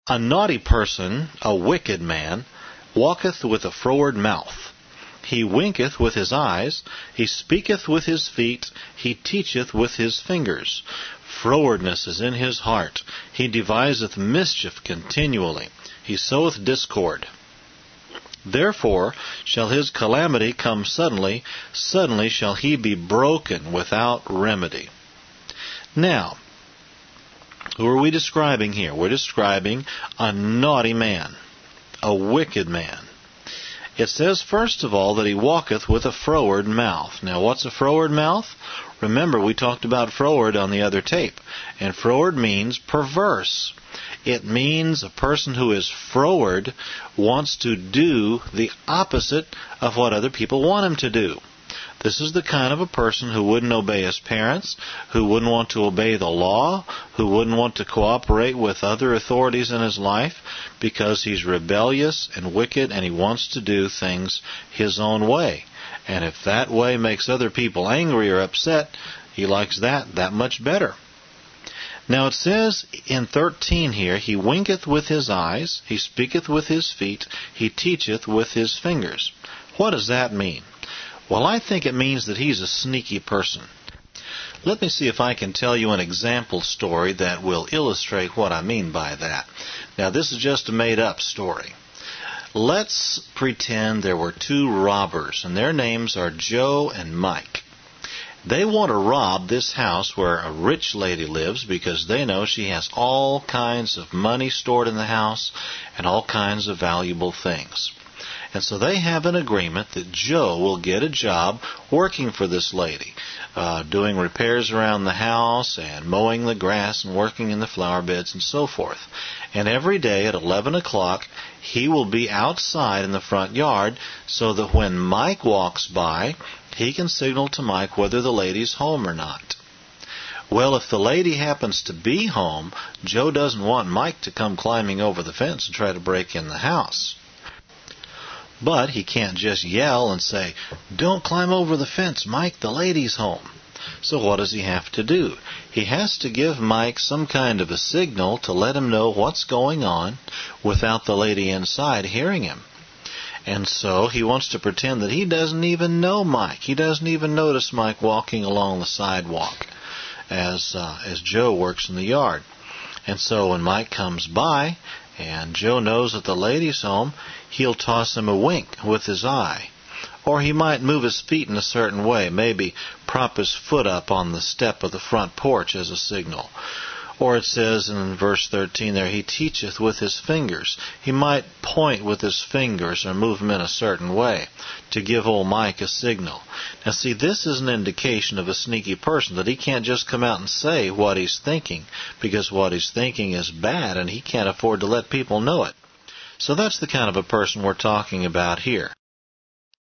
A naughty person, a wicked man, walketh with a froward mouth. He winketh with his eyes, he speaketh with his feet, he teacheth with his fingers. Frowardness is in his heart, he deviseth mischief continually, he soweth discord. Therefore shall his calamity come suddenly, suddenly shall he be broken without remedy. Now, who are we describing here? We're describing a naughty man, a wicked man. It says, first of all, that he walketh with a froward mouth. Now, what's a froward mouth? Remember, we talked about froward on the other tape. And froward means perverse. It means a person who is froward wants to do the opposite of what other people want him to do. This is the kind of a person who wouldn't obey his parents, who wouldn't want to obey the law, who wouldn't want to cooperate with other authorities in his life because he's rebellious and wicked and he wants to do things his own way. And if that way makes other people angry or upset, he likes that much better. Now it says in 13 here, he winketh with his eyes, he speaketh with his feet, he teacheth with his fingers. What does that mean? Well, I think it means that he's a sneaky person. Let me see if I can tell you an example story that will illustrate what I mean by that. Now, this is just a made-up story. Let's pretend there were two robbers, and their names are Joe and Mike. They want to rob this house where a rich lady lives because they know she has all kinds of money stored in the house and all kinds of valuable things. And so they have an agreement that Joe will get a job working for this lady, doing repairs around the house and mowing the grass and working in the flower beds and so forth. And every day at 11 o'clock, he will be outside in the front yard so that when Mike walks by, he can signal to Mike whether the lady's home or not. Well, if the lady happens to be home, Joe doesn't want Mike to come climbing over the fence and try to break in the house. But he can't just yell and say, "Don't climb over the fence, Mike, the lady's home." So what does he have to do? He has to give Mike some kind of a signal to let him know what's going on without the lady inside hearing him. And so he wants to pretend that he doesn't even know Mike. He doesn't even notice Mike walking along the sidewalk as Joe works in the yard. And so when Mike comes by and Joe knows that the lady's home, he'll toss him a wink with his eye. Or he might move his feet in a certain way, maybe prop his foot up on the step of the front porch as a signal. Or it says in verse 13 there, he teacheth with his fingers. He might point with his fingers or move them in a certain way to give old Mike a signal. Now see, this is an indication of a sneaky person, that he can't just come out and say what he's thinking, because what he's thinking is bad and he can't afford to let people know it. So that's the kind of a person we're talking about here.